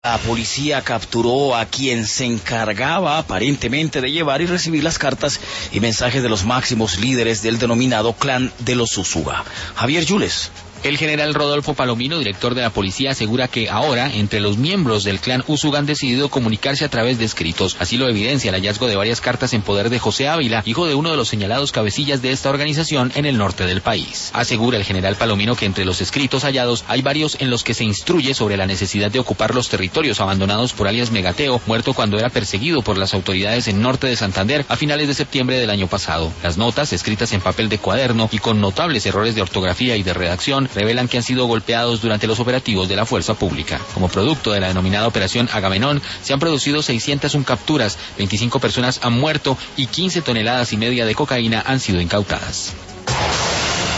La policía capturó a quien se encargaba aparentemente de llevar y recibir las cartas y mensajes de los máximos líderes del denominado clan de los Usuga. Javier Yules. El general Rodolfo Palomino, director de la policía, asegura que ahora, entre los miembros del clan Usuga han decidido comunicarse a través de escritos. Así lo evidencia el hallazgo de varias cartas en poder de José Ávila, hijo de uno de los señalados cabecillas de esta organización en el norte del país. Asegura el general Palomino que entre los escritos hallados hay varios en los que se instruye sobre la necesidad de ocupar los territorios abandonados por alias Megateo, muerto cuando era perseguido por las autoridades en norte de Santander a finales de septiembre del año pasado. Las notas, escritas en papel de cuaderno y con notables errores de ortografía y de redacción, revelan que han sido golpeados durante los operativos de la fuerza pública. Como producto de la denominada Operación Agamenón, se han producido 601 capturas, 25 personas han muerto y 15,5 toneladas de cocaína han sido incautadas.